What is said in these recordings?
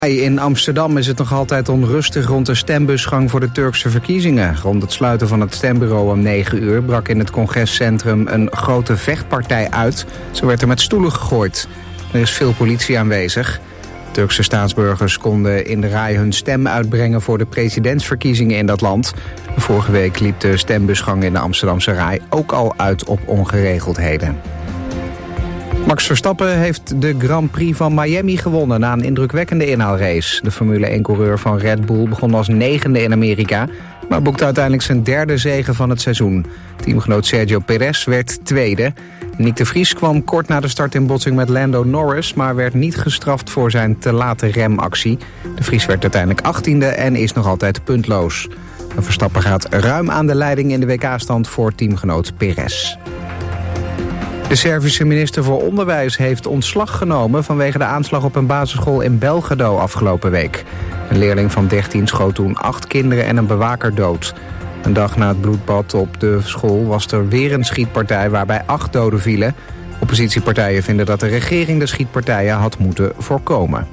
In Amsterdam is het nog altijd onrustig rond de stembusgang voor de Turkse verkiezingen. Rond het sluiten van het stembureau om 9 uur brak in het congrescentrum een grote vechtpartij uit. Zo werd er met stoelen gegooid. Er is veel politie aanwezig. Turkse staatsburgers konden in de RAI hun stem uitbrengen voor de presidentsverkiezingen in dat land. Vorige week liep de stembusgang in de Amsterdamse RAI ook al uit op ongeregeldheden. Max Verstappen heeft de Grand Prix van Miami gewonnen na een indrukwekkende inhaalrace. De Formule 1-coureur van Red Bull begon als 9e in Amerika, maar boekte uiteindelijk zijn 3e zege van het seizoen. Teamgenoot Sergio Perez werd 2e. Nick de Vries kwam kort na de start in botsing met Lando Norris, maar werd niet gestraft voor zijn te late remactie. De Vries werd uiteindelijk 18e en is nog altijd puntloos. Verstappen gaat ruim aan de leiding in de WK-stand voor teamgenoot Perez. De Servische minister voor Onderwijs heeft ontslag genomen vanwege de aanslag op een basisschool in Belgrado afgelopen week. Een leerling van 13 schoot toen 8 kinderen en een bewaker dood. Een dag na het bloedbad op de school was er weer een schietpartij waarbij 8 doden vielen. Oppositiepartijen vinden dat de regering de schietpartijen had moeten voorkomen.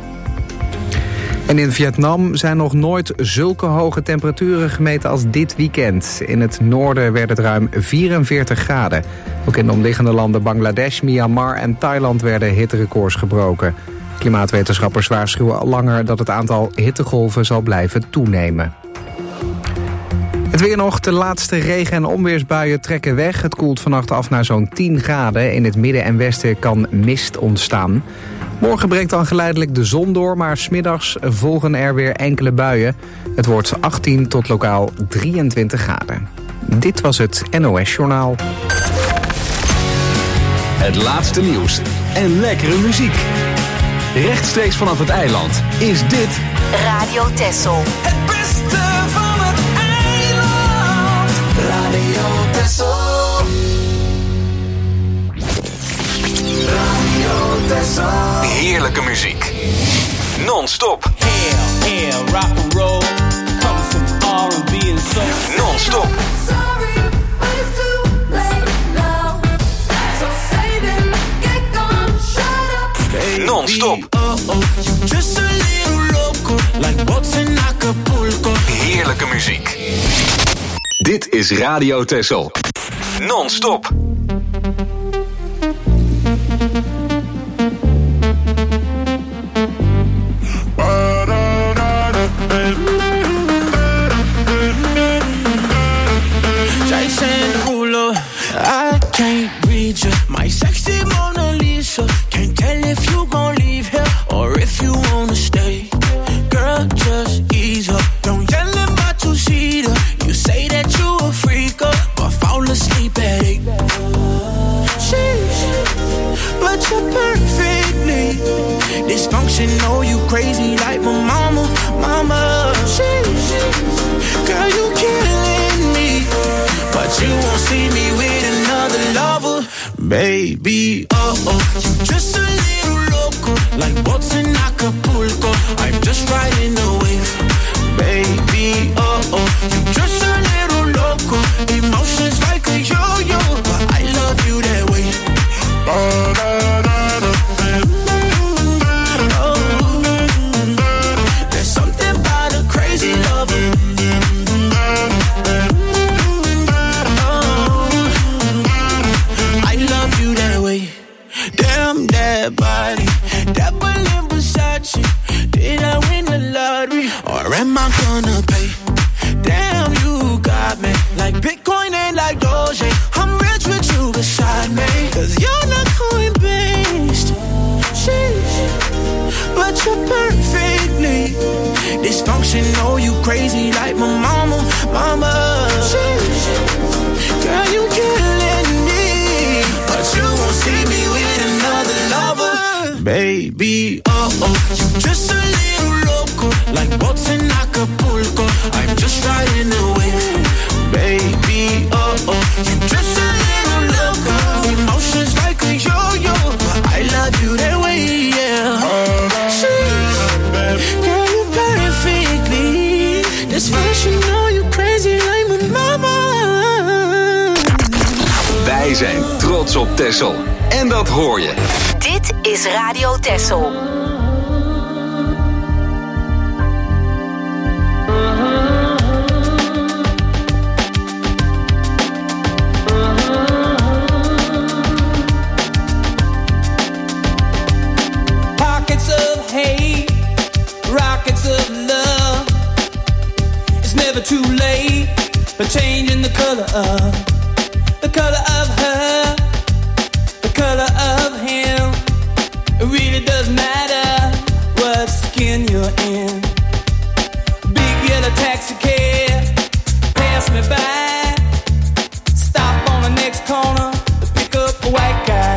En in Vietnam zijn nog nooit zulke hoge temperaturen gemeten als dit weekend. In het noorden werd het ruim 44 graden. Ook in de omliggende landen Bangladesh, Myanmar en Thailand werden hitterecords gebroken. Klimaatwetenschappers waarschuwen al langer dat het aantal hittegolven zal blijven toenemen. Het weer nog, de laatste regen- en onweersbuien trekken weg. Het koelt vannacht af naar zo'n 10 graden. In het midden en westen kan mist ontstaan. Morgen breekt dan geleidelijk de zon door, maar 's middags volgen er weer enkele buien. Het wordt 18 tot lokaal 23 graden. Dit was het NOS Journaal. Het laatste nieuws en lekkere muziek. Rechtstreeks vanaf het eiland is dit Radio Texel. Het beste van het eiland. Radio Texel. Radio Texel. heerlijke muziek. Non-stop. Hair, rock and roll. Comes from R&B and soul. Non-stop. Non-stop. Just a little loco, like boats in Acapulco. Heerlijke muziek. Dit is Radio Texel. Non-stop. I can't read you, my sexy Mona Lisa. Can't tell if you gon' leave here or if you wanna stay. Girl, just ease up, don't yell in my two-seater. You say that you a freak up, but fall asleep at 8. Sheesh, but you're perfectly dysfunctional, you crazy like my mama. Sheesh, girl, you killing me, but you won't see me with another lover, baby. Oh, just a little loco, like boats in Acapulco. I'm just riding the wave, baby. Oh, you just a little loco, emotions like a yo-yo, but I love you that way. There's something about a crazy lover. Damn that body, that Berlin Versace. Did I win the lottery, or am I gonna pay? Damn, you got me like Bitcoin and like Doge. I'm rich with you beside me, cause you're not coin-based. Sheesh, but you're perfectly dysfunctional, you crazy like my mama. Sheesh, girl, you killing me, but you won't see me with another lover, baby. Oh, just a little loco, like boats in Acapulco. I'm just riding the wave, baby. Oh, you just a little loco, emotions like a yo-yo, but I love you that way, yeah. Girl, you perfectly dysfunctional, you crazy like my mama. Wij zijn trots op Texel. En dat hoor je. Dit is Radio Texel. for changing the color of her, the color of him. It really doesn't matter what skin you're in. Big yellow taxi cab pass me by, stop on the next corner to pick up a white guy.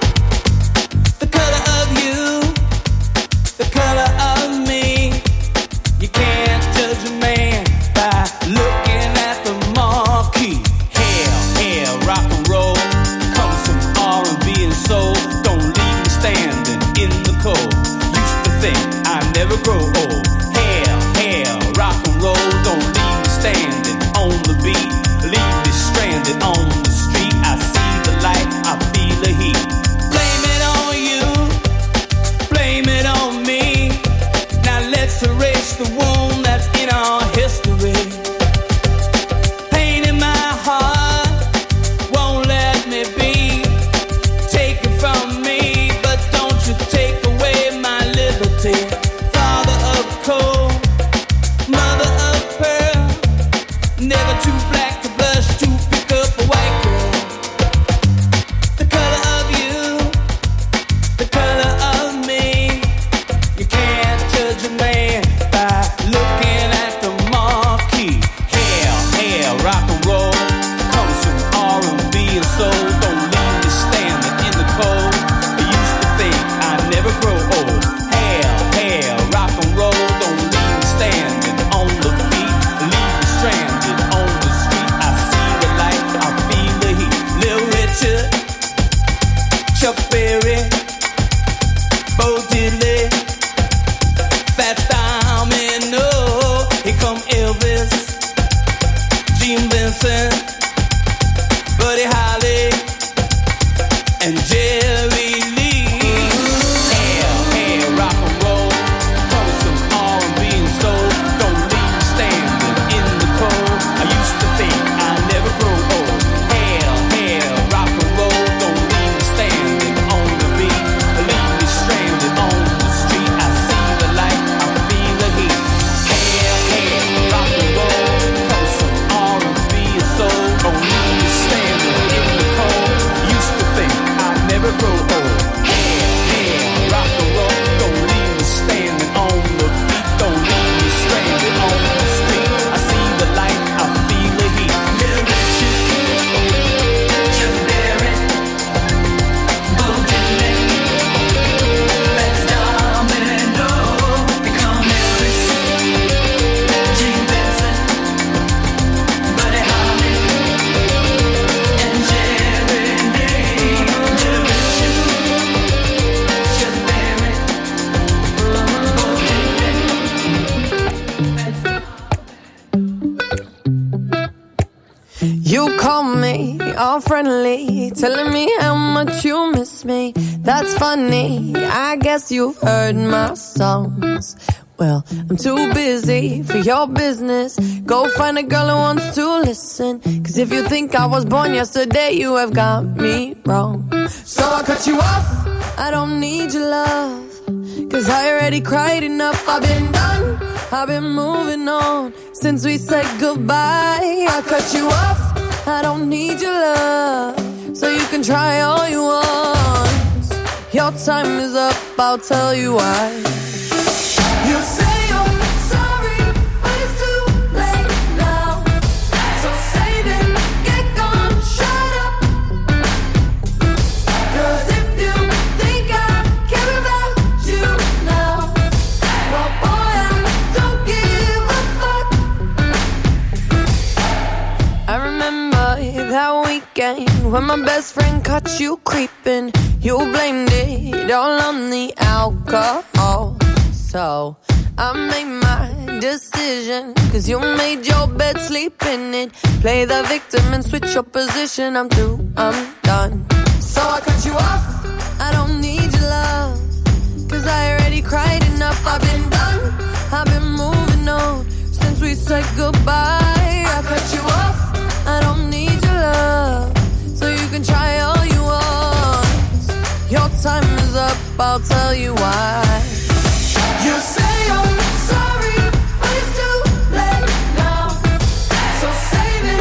The color of you, the color of me. You can't judge a man by looking at the marquee. Hell, rock and roll comes from R&B and soul. Don't leave me standing in the cold. Used to think I never grow old. Hell, rock and roll. Don't leave me standing on the beat. Leave me stranded on the street. I see the light, I feel the heat. Blame it on you, blame it on me. Now let's erase the wound that's in our history. Pain in my heart won't let me be. Take it from me, but don't you take away my liberty. Father of coal, mother of pearl, never too black to blush to pick up a white girl. The color of you, the color of me. You can't judge a man by looking at the marquee. Hell, rock and roll comes from R&B and soul. Don't leave me standing in the cold. I used to think I'd never grow old. Hell, rock and roll. Don't leave me standing on the beat. Leave me stranded on the street. I see the light, I feel the heat. Little Richard, Chuck Berry, Bo Diddley, Fats Domino. Here come Elvis, Gene Vincent, Buddy Holly, and Jerry Lee. Hell, rock and roll comes from R&B and soul. Don't leave me standing in the cold. I used to think I'd never grow old. Hell, rock and roll. Don't leave me standing on the beat. Leave me stranded on the street. I see the light, I feel the heat. Hell, rock and roll comes from R&B and soul. Don't leave me standing in the cold. Used to think I'd never grow old. Hell, rock and roll. Don't leave me standing on the beat. Don't leave me stranded on the street. I see the light, I feel the heat. Little Richard, Chuck Berry, Bo Diddley, Fats Domino. Here come Elvis, Gene Vincent, Buddy Holly, and Jerry Lee. Little Richard, Chuck Berry, Bo Diddley. You call me all friendly, telling me how much you miss me. That's funny, I guess you've heard my songs. Well, I'm too busy for your business. Go find a girl who wants to listen. Cause if you think I was born yesterday, you have got me wrong. So I cut you off, I don't need your love. Cause I already cried enough, I've been done, I've been moving on since we said goodbye. I cut you off, I don't need your love. So you can try all you want. Your time is up, I'll tell you why. You say you're sorry, but it's too late now. So save it, get gone, shut up. Cause if you think I care about you now, well boy, I don't give a fuck. I remember that weekend when my best friend caught you creeping. You blamed it all on the alcohol. So I made my decision, cause you made your bed, sleep in it. Play the victim and switch your position. I'm through, I'm done. So I cut you off, I don't need your love. Cause I already cried enough, I've been done, I've been moving on since we said goodbye. I cut you off, I don't need your love. So you can try all you want. Your time is up, I'll tell you why. You say you're sorry, but it's too late now. So save it.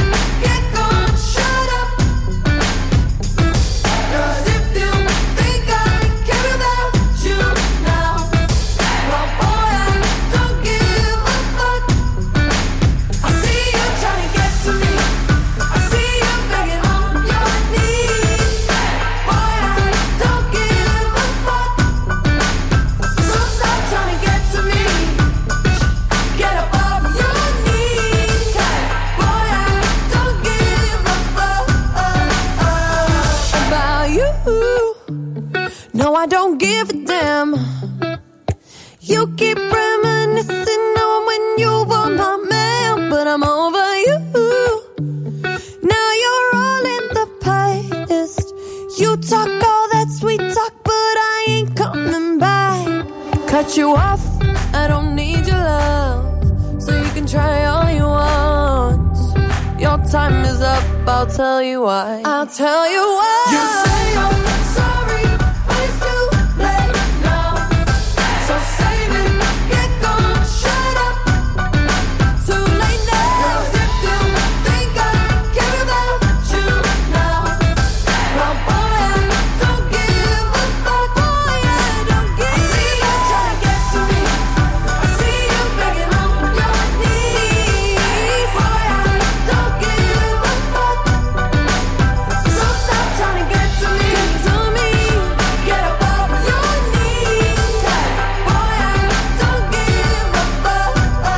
I don't give a damn. You keep reminiscing on when you were my man, but I'm over you. Now you're all in the past. You talk all that sweet talk, but I ain't coming back. Cut you off, I don't need your love, so you can try all you want. Your time is up, I'll tell you why. I'll tell you why. You say I'm sorry, but it's too late now. So save it, get gone, shut up. Too late now. 'Cause if you think I care about you now, well boy, I don't give a fuck. Boy, I don't give a fuck. I see you trying to get to me. I see you begging on your knees. Boy, I don't give a fuck. So stop trying to get to me. Get to me. Get up off your knees. 'Cause boy, I don't give a fuck.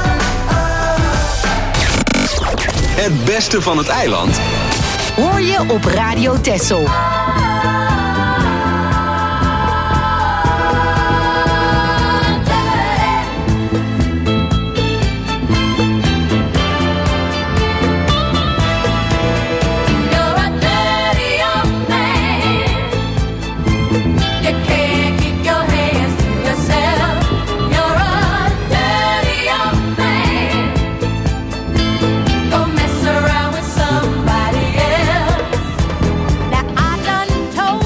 Het beste van het eiland Hoor je op Radio Texel. You're a dirty young man. You can't keep your hands to yourself. You're a dirty young man. Go mess around with somebody else. Now I done told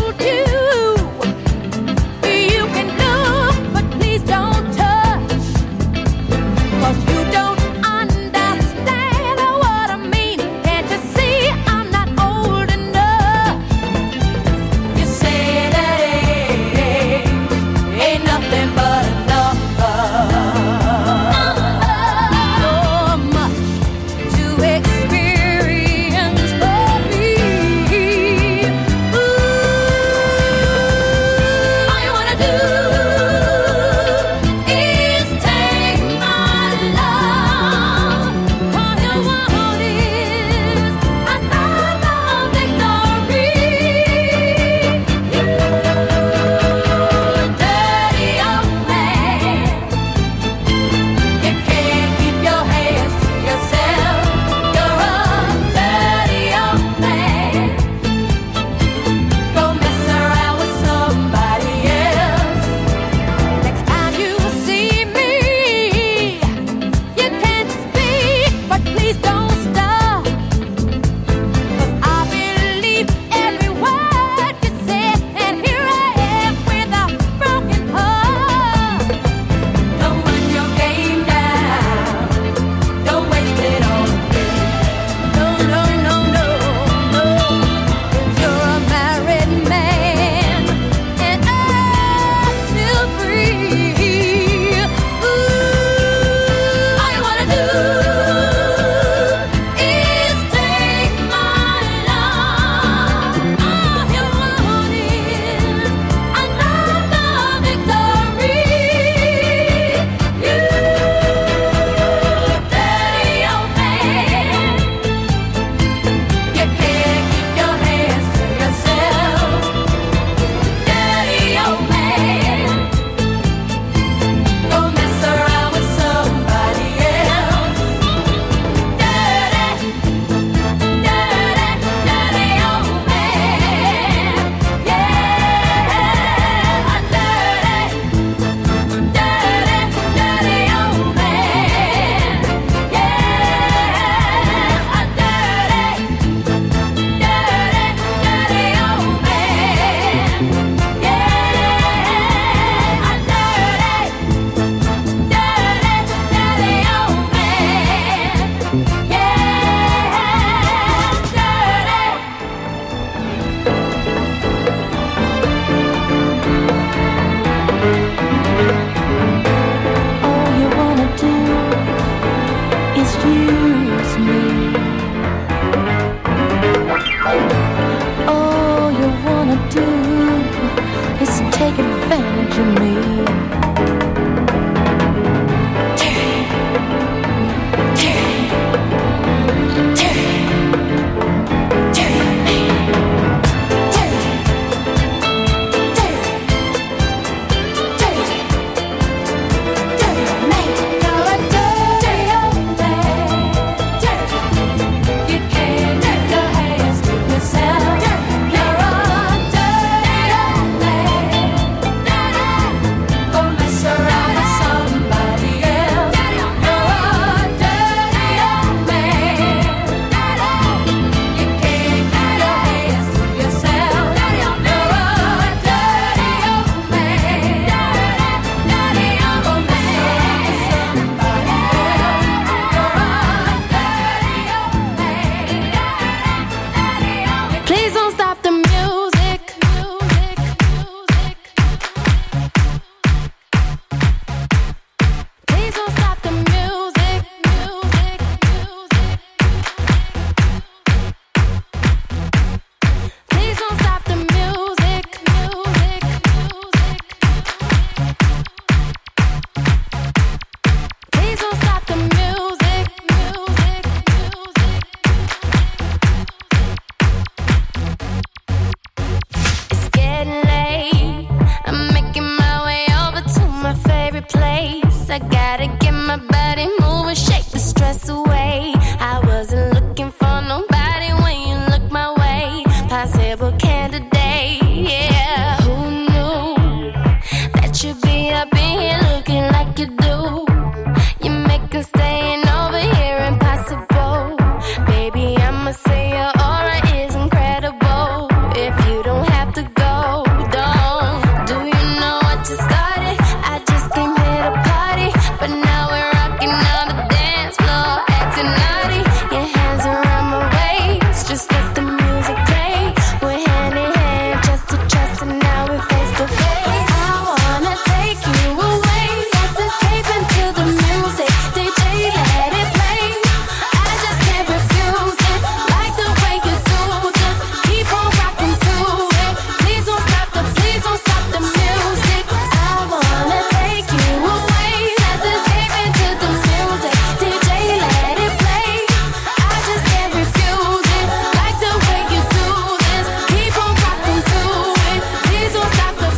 I gotta get my body moving, shake the stress away. I wasn't looking for nobody when you look my way. Possible candidate, yeah. Who knew that you'd be up in here looking like you do? You make us staying over here impossible. Baby, I'ma say your aura is incredible. If you don't have to go, don't. Do you know what you started? I just came here to party, but now we're rocking on the dance floor, acting naughty. Your hands around my waist, just let the music play. We're hand in hand, chest to chest, and now we're face to face. I wanna take you away, let's escape into the music. DJ, let it play. I just can't refuse it, like the way you do. Just keep on rocking to it. Please don't stop the music. I wanna take you away, let's escape into the music. DJ, let it play. I just can't refuse it, like the way you do this. Keep on rocking to it. Please don't stop the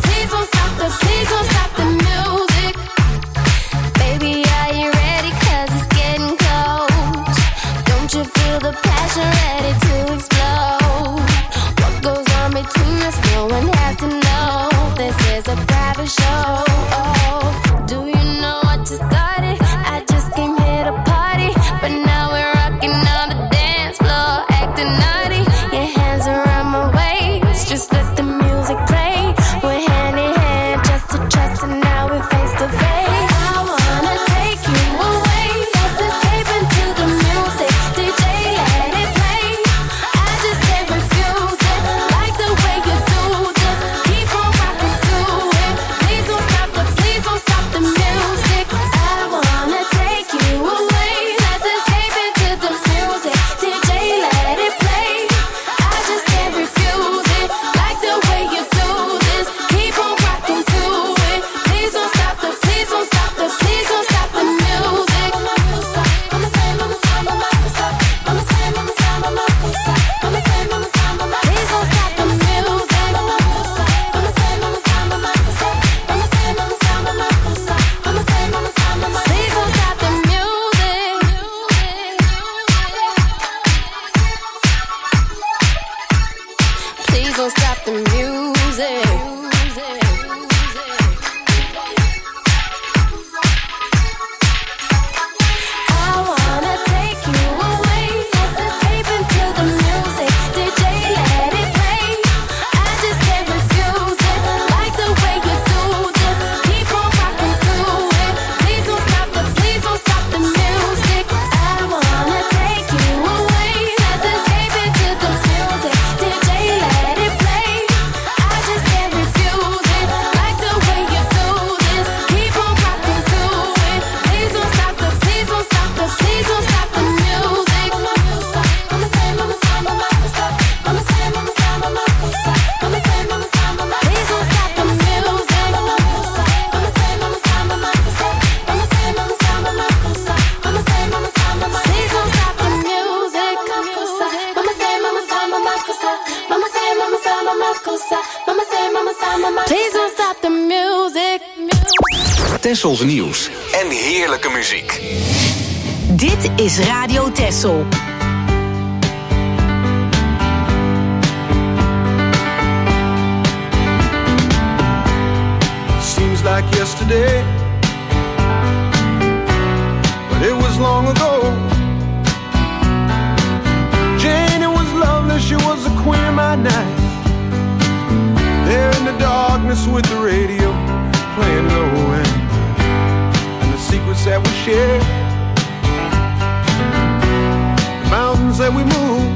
music. Baby, are you ready? 'Cause it's getting close. Don't you feel the passion ready to explode? What goes on between us, no one has to know. This is a private show. Do you know what you started? I just came here to party, but now we're rocking on the dance floor, acting naughty. Your hands around my waist, just let the music play. We're hand in hand, chest to chest, and now we're face to face. I wanna take you away, let's escape into the music. DJ, let it play. I just can't refuse it, like the way you do. Just keep on rocking to it. Please don't stop the music. I wanna take you away, let's escape into the music. DJ, let it play. I just can't refuse it, like the way you do this. Keep on rocking to it. Please don't stop the music. Please don't stop the music. Please don't stop the music. I wanna take you away, let's escape into the music. DJ, let it play. I just can't refuse it, like the way you do this. Keep on rocking to it. Please don't stop the music. I wanna take you away, let's escape into the music. DJ, let it play. I just can't refuse it, like the way you do this. Keep on rocking to it. Please don't stop the music. Please don't stop the music. Please don't stop the music. Tessels nieuws en heerlijke muziek. Dit is Radio Tessel. Seems like yesterday, but it was long ago. Jane, it was lovely, she was the queen of my night. There in the darkness with the radio playing low end, and the secrets that we shared, the mountains that we moved,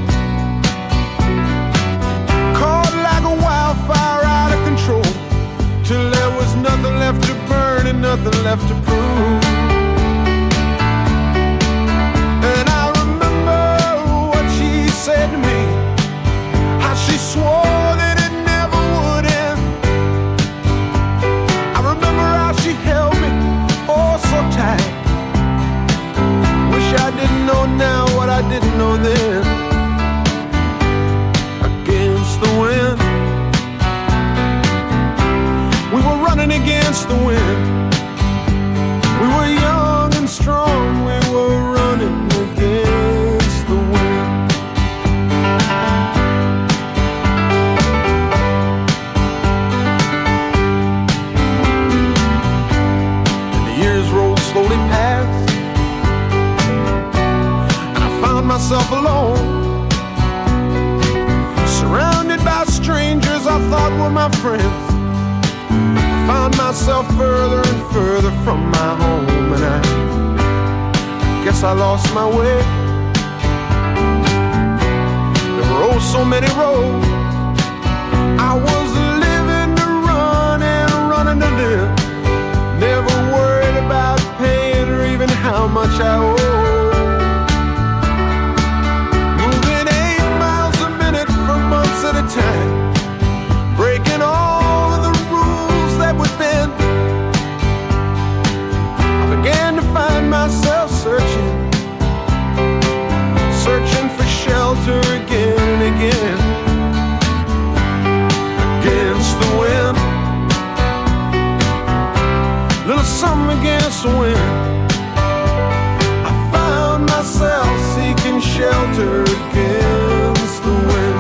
caught like a wildfire out of control, till there was nothing left to burn and nothing left to prove. And I remember what she said to me, how she swore that it never would end. I remember how she held me oh so tight. Wish I didn't know now what I didn't know then. Against the wind, we were running against the wind. We were myself alone, surrounded by strangers I thought were my friends. I found myself further and further from my home, and I guess I lost my way. There were oh so many roads. I was living to run and running to live, never worried about paying or even how much I owe. Moving 8 miles a minute for months at a time, breaking all of the rules that would bend. I began to find myself searching for shelter again and again. Against the wind, little something against the wind. I found myself seeking shelter against the wind.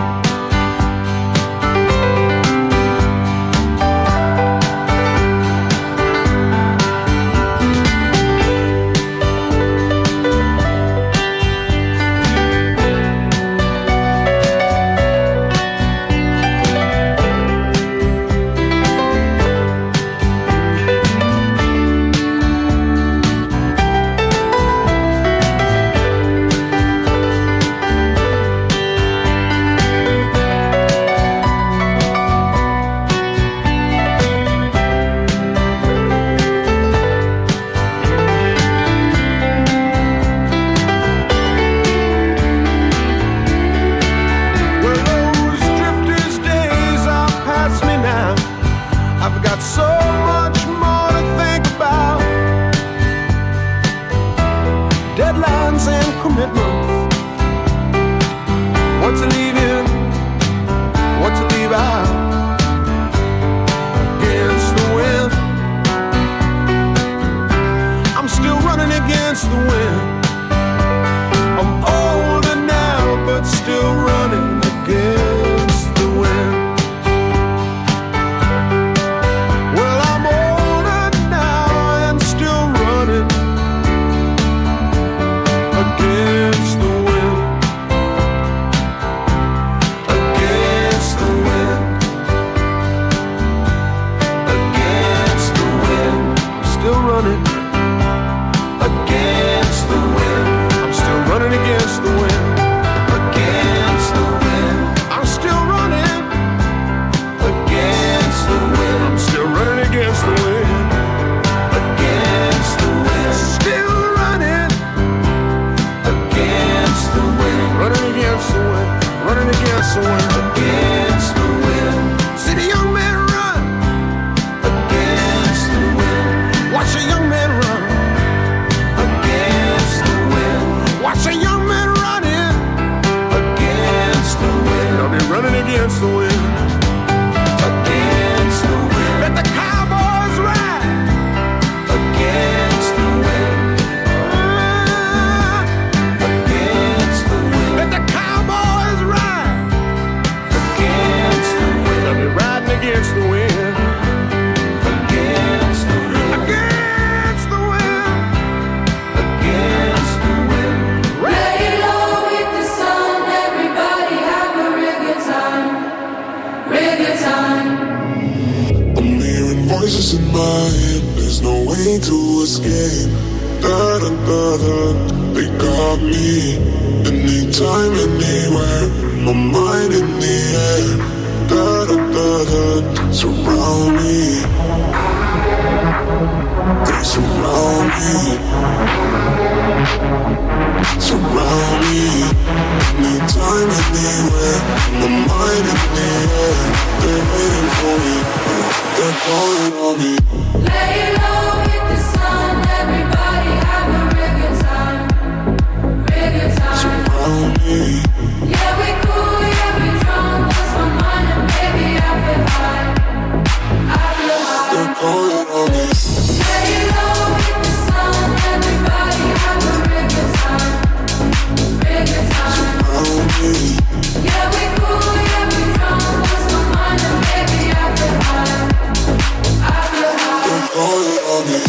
All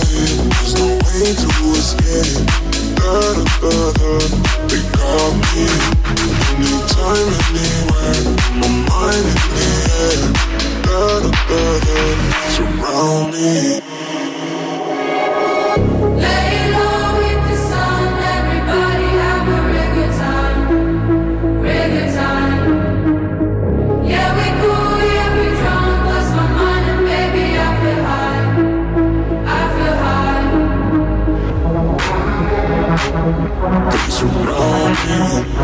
there's no way to escape. They got me. Anytime, anywhere, my mind in the air. Surround me. Lay low with the sun, everybody have a real good time, real good time. Yeah, we cool, yeah, we drunk, lost my mind and baby I feel high, I feel high. Surround me.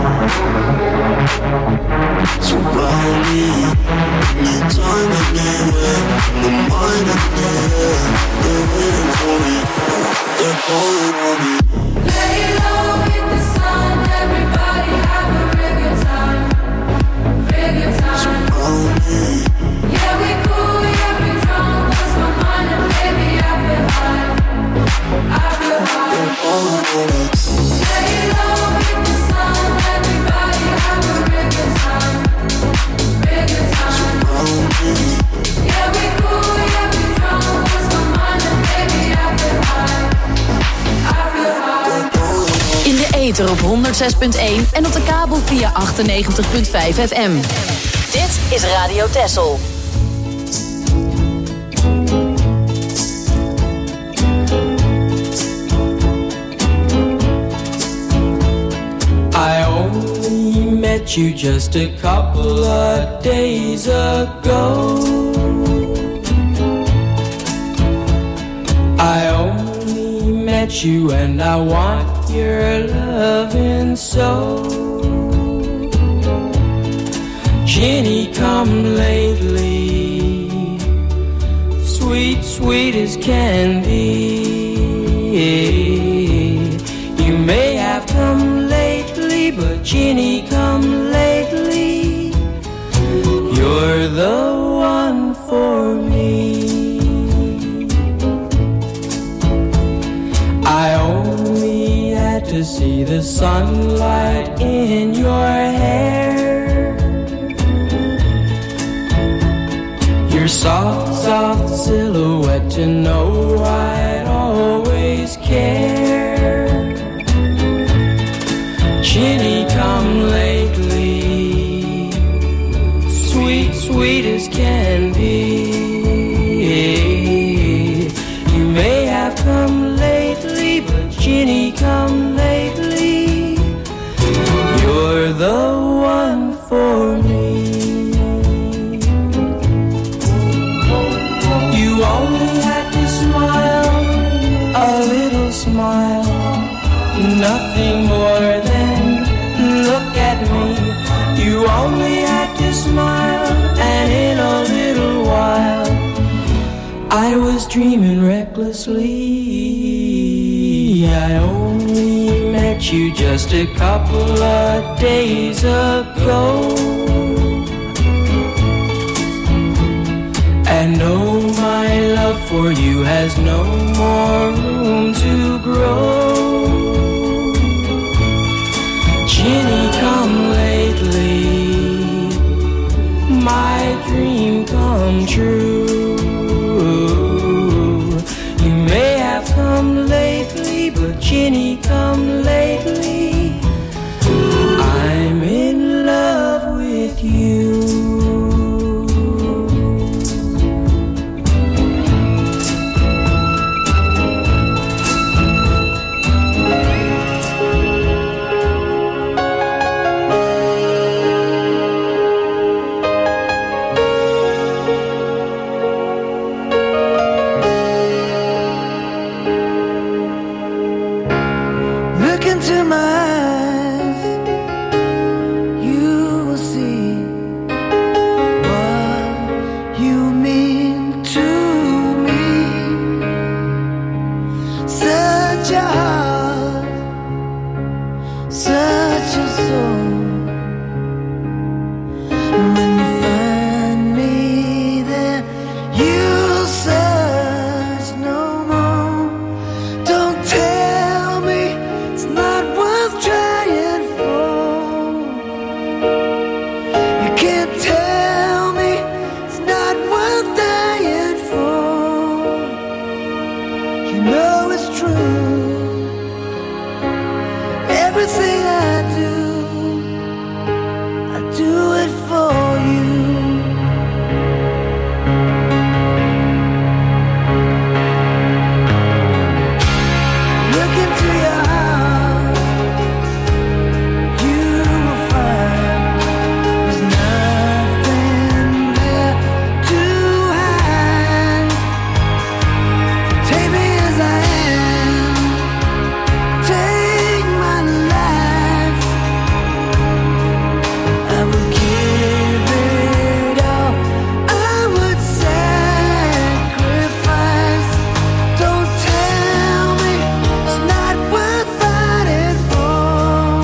Surround me. Anytime, anywhere, my mind in the air. They're waiting for me. They're calling on me. Lay low with the sun, everybody have a real good time, real good time. Surround me. Yeah, we cool, yeah, we drunk, lost my mind and baby I feel high, I feel high. They're calling on me. Lay low with the sun, everybody have a real good time, real good time. Surround me. Yeah, we cool, yeah, we drunk, lost my mind and baby I feel high, I feel high. In de ether op 106.1 en op de kabel via 98.5 FM. Dit is Radio Texel. I only met you just a couple of days ago. I only met you and I want your loving so. Jenny, come lately, sweet, sweet as can be. You may have come lately, but Jenny, come lately. You're the one for me. I only had to see the sunlight in your hair. Your soft, soft silhouette to know I'd always care. Jenny, come lately, sweet, sweet as can be. You may have come lately, but Jenny, come lately. You're the one for me. You only had to smile, a little smile, nothing more than look at me. You only had to smile, and in a little while I was dreaming recklessly. I only met you just a couple of days ago. And oh, my love for you has no more room to grow. Jenny, come lately, my dream come true. You may have come lately, but Jenny, come lately. I'm in love with you. You know know it's true. Everything I do it for you. Look into your heart, you will find there's nothing there to hide. Take me as I am, take my life. I will give it all, I would sacrifice. Don't tell me it's not worth fighting for.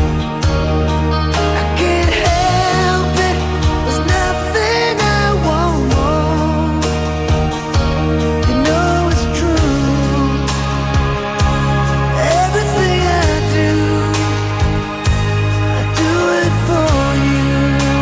I can't help it, there's nothing I won't want. You know it's true. Everything I do it for you.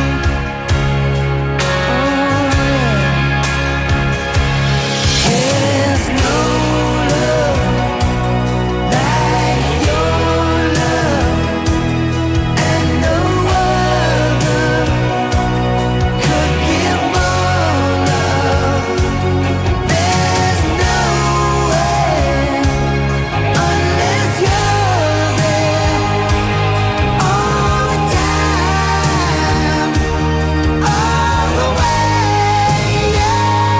There's no love like your love, and no other could give more love. There's no way unless you're there all the time, all the way, yeah.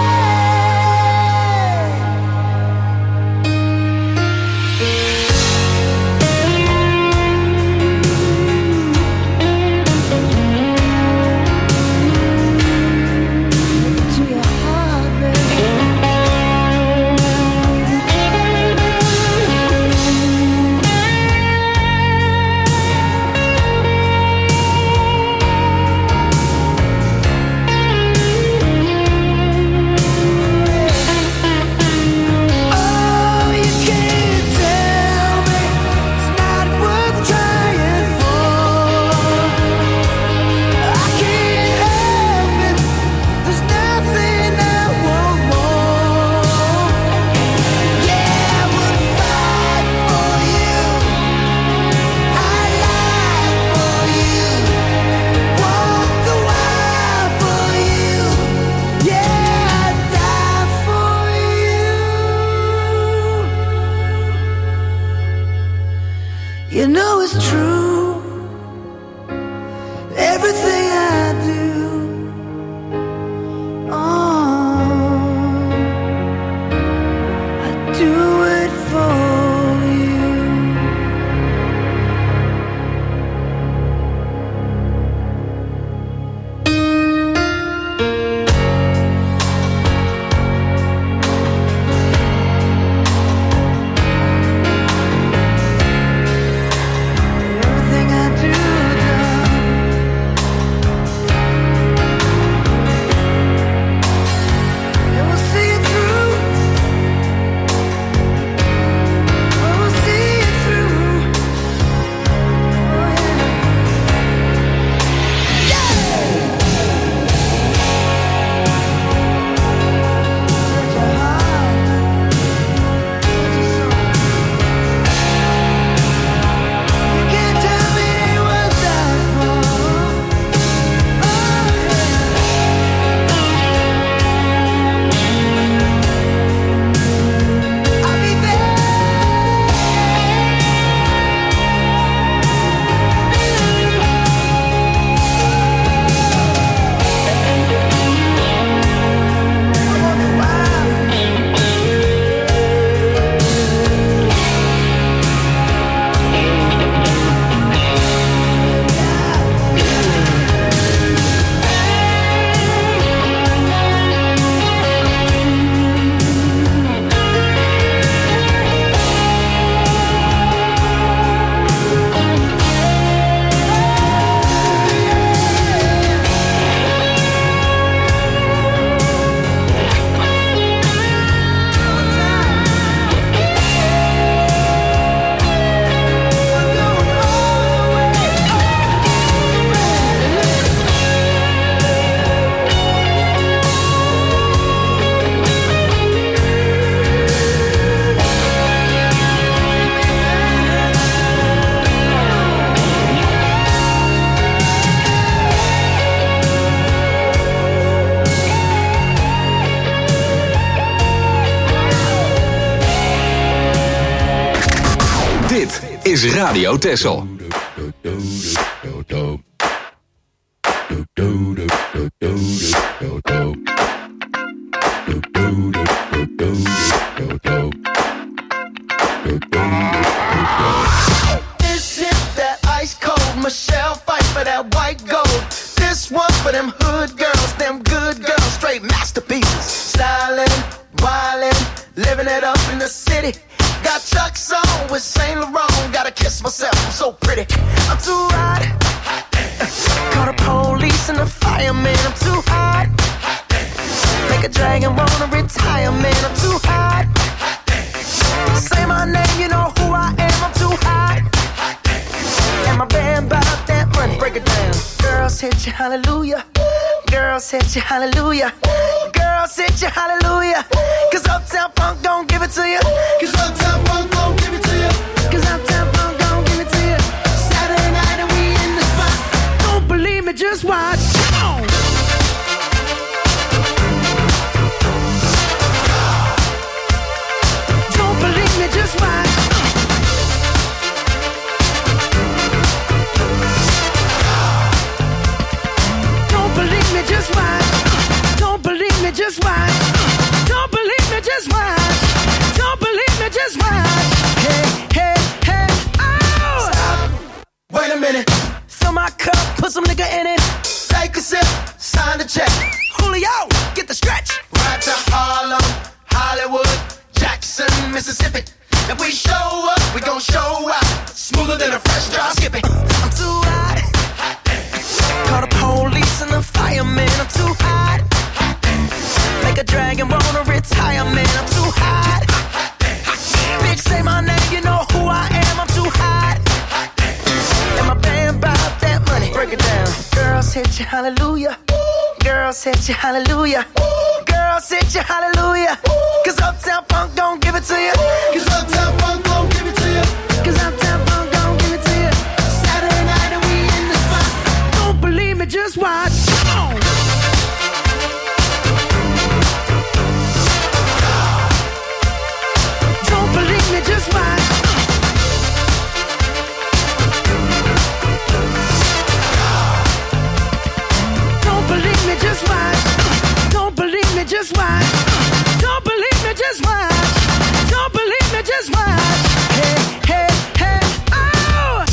To your heart, oh, you can't tell me it's not worth trying for. I can't help it, there's nothing I won't want. Yeah, I would fight for you, I lie for you, walk the wire for you. Yeah, I'd die for you. You know it's true. Everything I do, I do it for you. is Radio Texel. This is that ice cold Michelle fight for that white gold. This one for them hood girls, them good girls, straight masterpieces. Stylin', wildin', living it up in the city. Got Chuck's on with Saint Laurent. Gotta kiss myself, I'm so pretty. I'm too hot. Call the police and the fireman. I'm too hot. Make a dragon wanna retire, man. I'm too hot. Say my name, you know who I am. I'm too hot. And my band bought that money. Break it down. Girls hit you, hallelujah. Girls hit you, hallelujah. Girls hit you, hallelujah. Cause Uptown Funk don't give it to you. Cause Uptown Funk don't give it to you. Cause Uptown Funk don't give it to you. Saturday night and we in the spot. Don't believe me, just watch. Come on. Don't believe me, just watch. Don't believe me, just watch. Don't believe me, just watch. Don't believe me, just watch. Don't believe me, just watch. Hey, hey, hey, oh! Stop. Wait a minute. Fill my cup, put some nigga in it. Take a sip, sign the check. Julio, get the stretch. Right to Harlem, Hollywood, Jackson, Mississippi. If we show up, we gon' show out. Smoother than a fresh drop. Skip it. I'm too hot. Call the police and the fireman. I'm too hot. Make a dragon wanna retire, man. I'm too hot. Bitch, say my name, you know who I am. I'm too hot. And my band bought that money. Break it down. Girls hit you, hallelujah. Girls hit you, hallelujah. Girls hit you, hallelujah. Cause Uptown Funk don't give it to you. Cause Uptown Funk don't give it to you. Cause Uptown Funk don't give it to you. Saturday night and we in the spot. Don't believe me, just watch. Come on. Don't believe me, just watch. Don't believe me, just watch. Don't believe me, just watch. Don't believe me, just watch. Don't believe me, just watch. Hey, hey, hey, oh!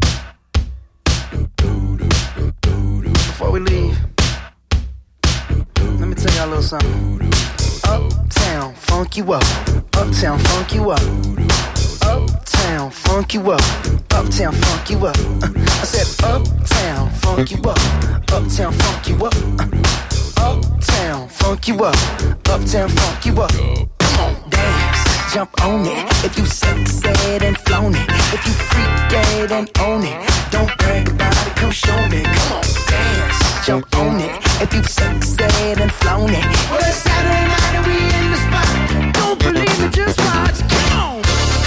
Before we leave, let me tell y'all a little something. Uptown, funk you up. Uptown, funk you up. Uptown, funk you up. Uptown, funk you up. I said uptown, funk you up. Uptown, funk you up. Uptown, funk you up. Uptown, funk you up. Come on, dance, jump on it. If you sexed and flown it. If you freaked dead and own it. Don't brag about it, come show me. Come on, dance, jump on it. If you sexed and flown it. Well, it's Saturday night and we in the spot. Don't believe it, just watch. Come on.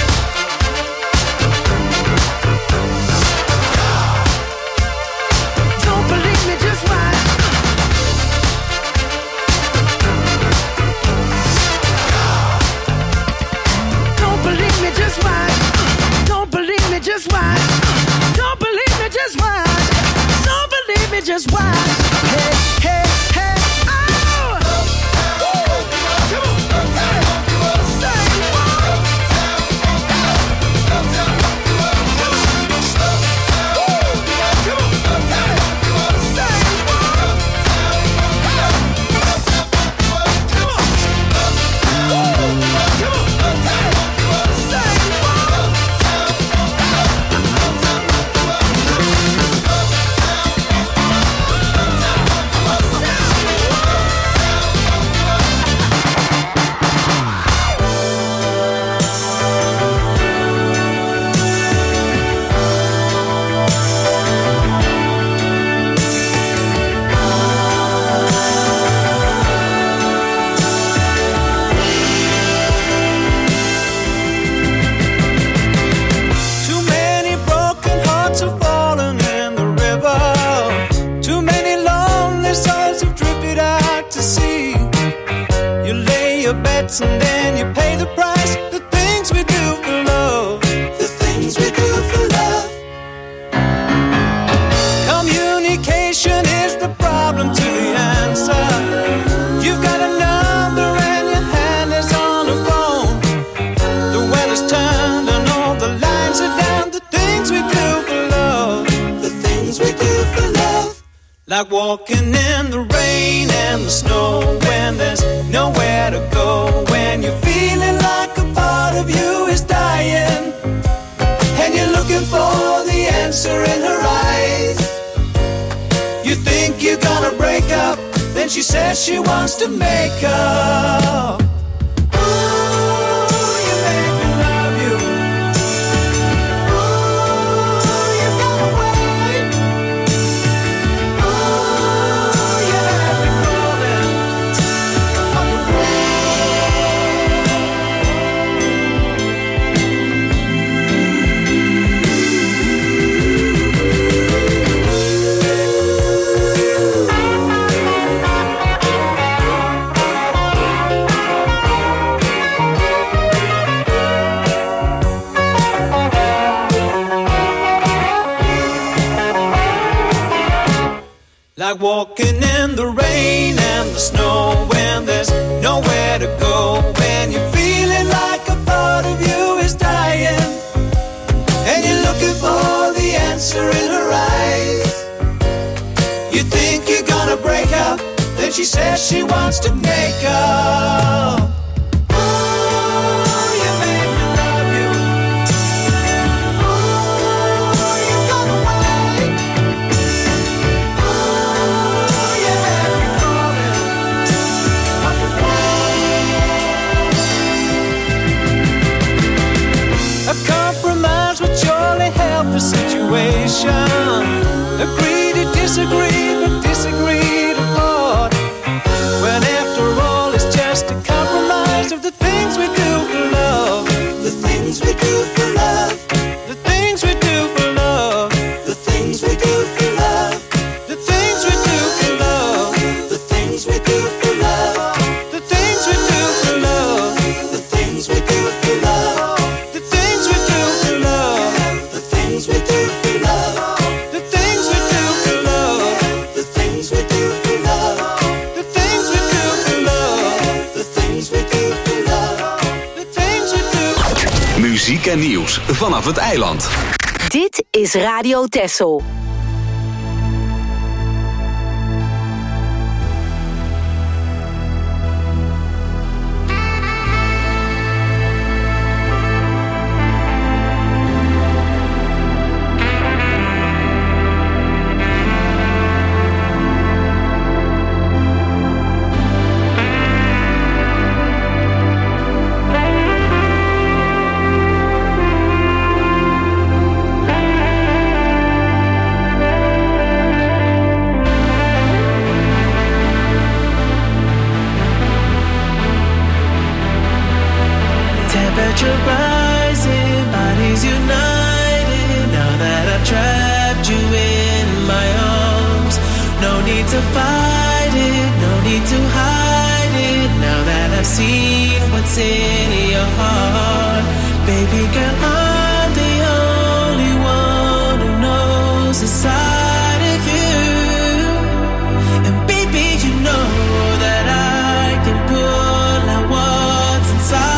Don't believe me, just watch. Don't believe me, just watch. Don't believe me, just watch. Don't believe me, just watch. Don't believe me, just watch. Hey, hey, hey, oh! bets and then you pay the price. The things we do for love, the things we do Like walking in the rain and the snow when there's nowhere to go. When you're feeling like a part of you is dying and you're looking for the answer in her eyes. You think you're gonna break up, then she says she wants to make up. Like walking in the rain and the snow when there's nowhere to go. When you're feeling like a part of you is dying and you're looking for the answer in her eyes. You think you're gonna break up, then she says she wants to make up. Agree to disagree, but disagree to part. When after all it's just a compromise of the things we do for love. The things we do for love. The things we do for love. The things we do for love. The things we do for love. The things we do for love. The things we do for love. The things we do for love. The things we do for love. The things we do for love. Muziek en nieuws vanaf het eiland. Dit is Radio Texel. Temperature rising, bodies united. Now that I've trapped you in my arms, no need to fight it, no need to hide it. Now that I've seen what's in your heart, baby girl, I'm the only one who knows the side of you. And baby, you know that I can pull out what's inside.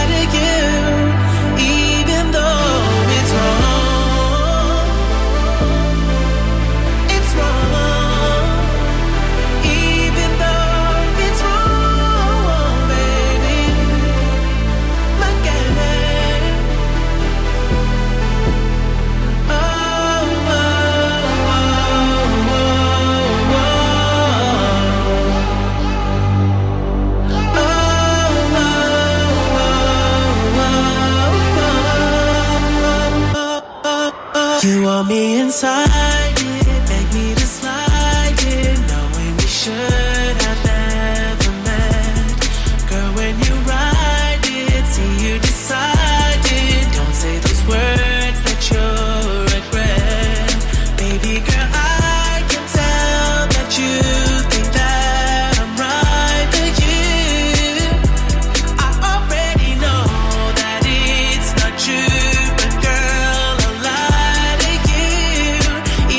You want me inside it, beg me to slide it, knowing we should have never met. Girl, when you ride it, see you decide it. Don't say those words that you'll regret. Baby girl, I can tell that you think that I'm right for you. I already know that it's not true, but girl, I'll lie to you.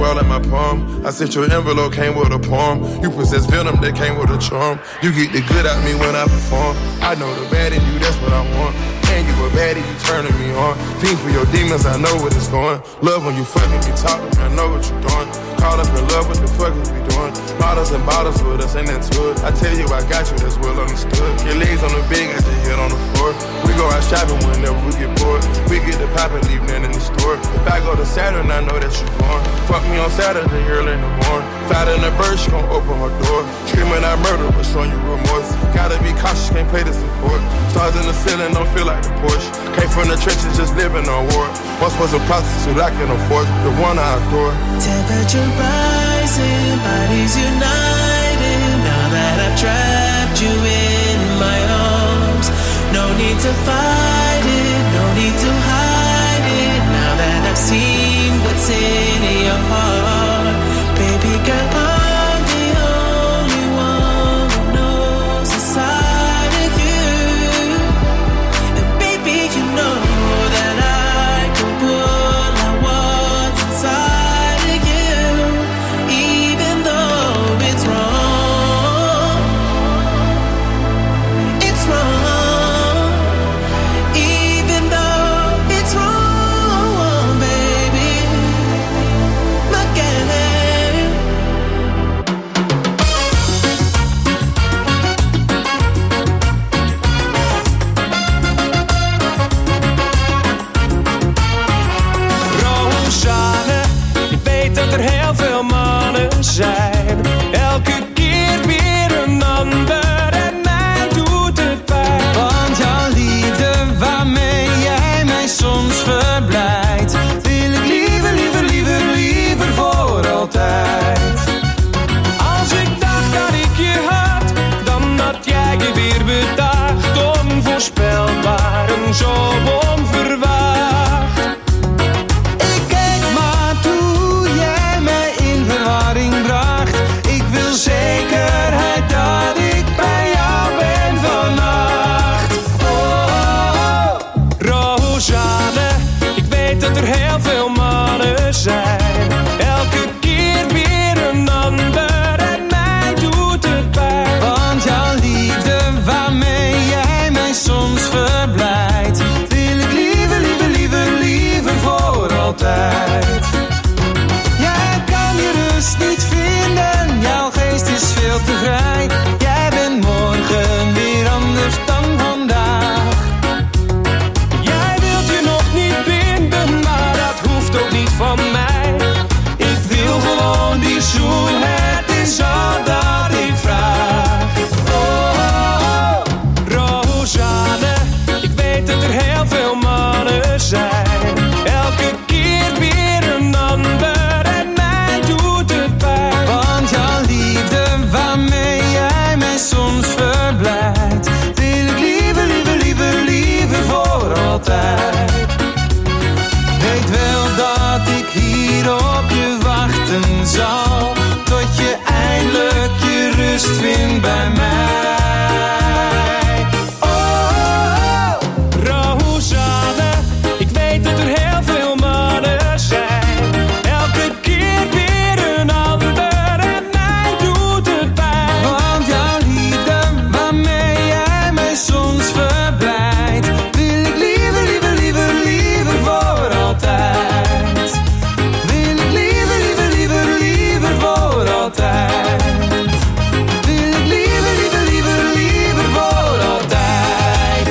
all in my palm. I sent your envelope, came with a poem. You possess venom that came with a charm. You get the good out me when I perform. I know the bad in you, that's what I want. And you a baddie, you turning me on. Fiend for your demons, I know what it's going. Love when you fucking me talking, I know what you're doing. Caught up in love, what the fuck is we doing? Bottles and bottles with us, ain't that to it? I tell you I got you, that's well understood. Your legs on the bed, got your head on the floor. We go out shopping whenever we get bored. We get the pop and leave nothing in the store. If I go to Saturn, I know that you're born. Fuck me on Saturday, early in the morning. Fight in the bird, she gon' open her door. Screaming out murder, but showing you remorse. Gotta be cautious, can't play this support. Stars in the ceiling, don't feel like the Porsche. Came from the trenches, just living on war. Once was a prostitute, I can afford the one I adore. Temperature rising, bodies united. Now that I've trapped you in my arms, no need to fight it, no need to hide it. Now that I've seen what's in your heart, baby girl, I'm the only one who knows the side of you. And baby, you know that I can pull out what's inside of you, even though it's wrong. It's wrong, even though it's wrong, baby. Look at it. Rosanne, ik weet dat er heel veel mannen zijn. Elke keer weer een ander en mij doet het pijn. Want jouw liefde waarmee jij mij soms verblijdt, wil ik liever, liever, liever, liever voor altijd. Als ik dacht dat ik je had, dan had jij je weer bedacht. Onvoorspelbaar en zo onverwacht. Ik keek maar toe jij mij in verwarring bracht. Ik wil zekerheid dat ik bij jou ben vannacht. Oh, Rosanne, ik weet dat er heel veel mannen zijn. Elke keer weer een ander en mij doet het pijn. Want jouw liefde waarmee jij mij soms verblijdt, wil ik liever, liever, liever, liever voor altijd. Jij kan je rust niet vinden, jouw geest is veel te vrij. Jij bent morgen weer anders dan vandaag. Jij wilt je nog niet binden, maar dat hoeft ook niet van mij. Ik wil gewoon die zoen, het is al dat ik vraag. Oh, Rosanne, ik weet dat er heel veel mannen zijn. Elke keer weer een ander en mij doet het pijn. Want jouw liefde waarmee jij mij soms verblijdt, wil ik liever, liever, liever, liever voor altijd. Weet wel dat ik hier op je wachten zal, tot je eindelijk je rust vindt bij mij. Oh, Rosanne, ik weet dat er heel veel mannen zijn. Elke keer weer een ander en mij doet het pijn. Want jouw liefde waarmee jij mij soms verblijdt, wil ik liever, liever, liever, liever voor altijd. Wil ik liever, liever, liever, liever voor altijd. Wil ik liever, liever, liever, liever voor altijd.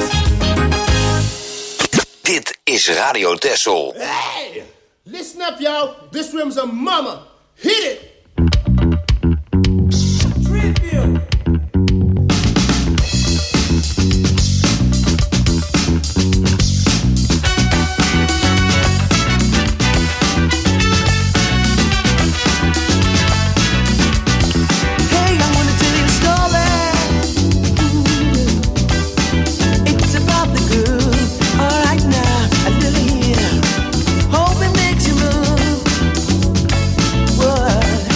Dit is Radio Texel. Hey! Listen up, y'all. This room's a mama. Hit it! Tribute! Hey, I wanna tell you a story. It's about the good. All right now, a little here. Hope it makes you move. What?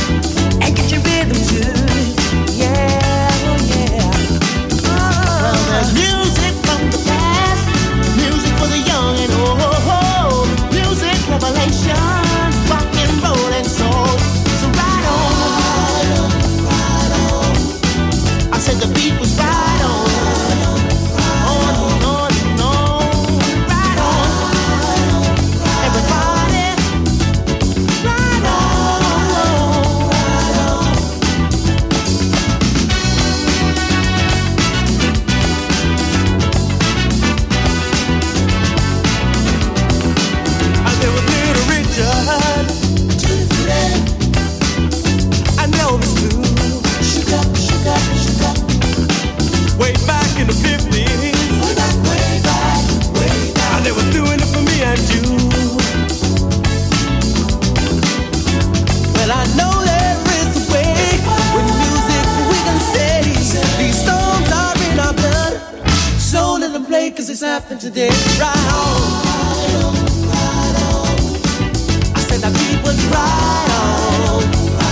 things happened today. Right on. I said the beat was right on.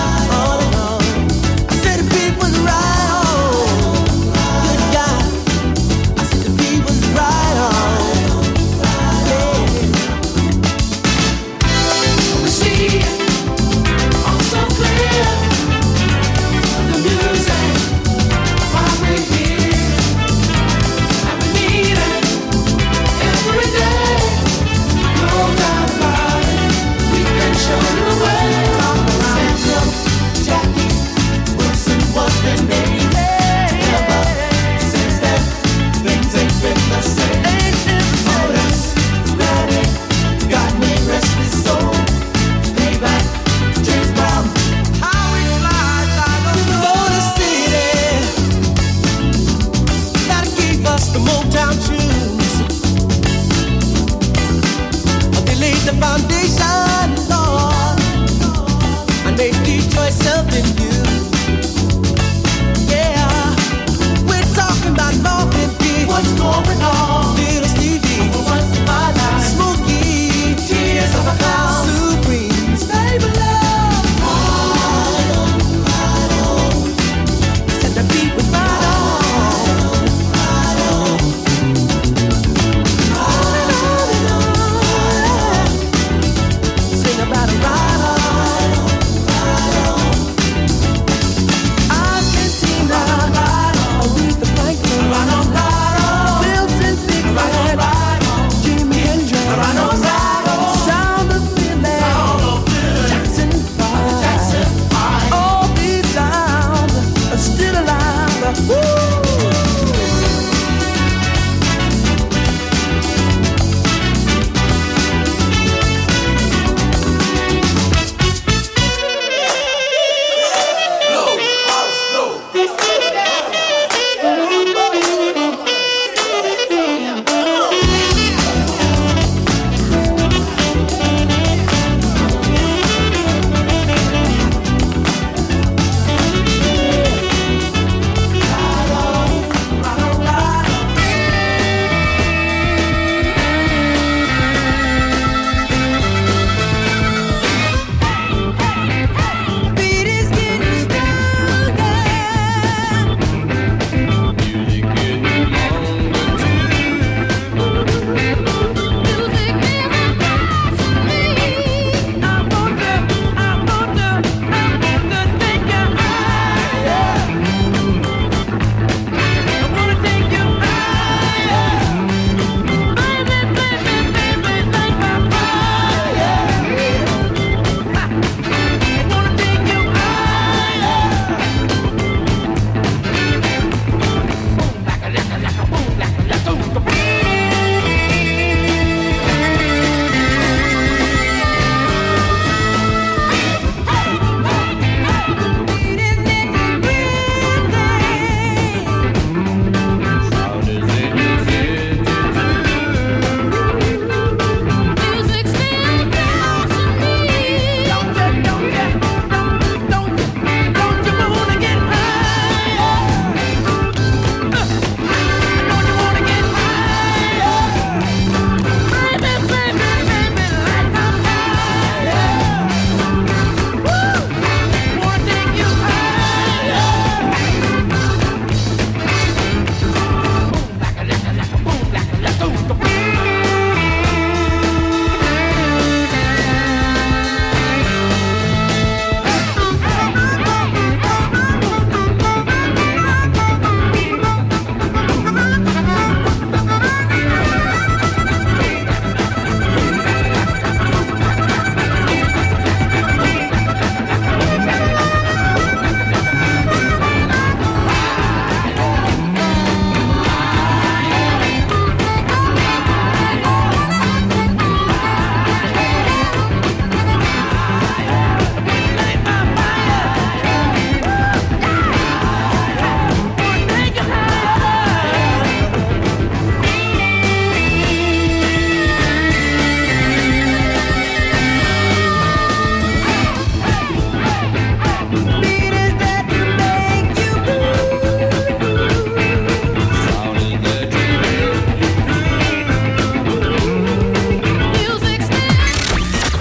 I said the beat was right on. Good God. I said the beat was right on. Yeah. We see it all so clear. The music, why we hear, and we need it every day.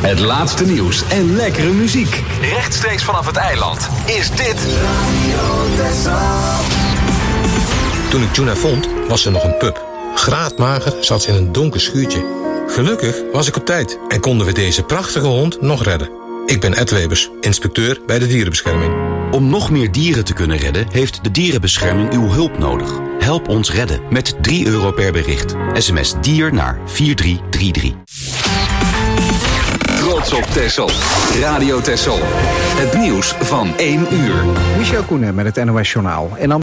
Het laatste nieuws en lekkere muziek. Rechtstreeks vanaf het eiland is dit Toen ik Juna vond, was ze nog een pup. Graadmager zat ze in een donker schuurtje. Gelukkig was ik op tijd en konden we deze prachtige hond nog redden. Ik ben Ed Webers, inspecteur bij de dierenbescherming. Om nog meer dieren te kunnen redden, heeft de dierenbescherming uw hulp nodig. Help ons redden met €3 per bericht. SMS DIER naar 4333. Trots op Texel. Radio Texel. Het nieuws van 1 uur. Michel Koenen met het NOS Journaal.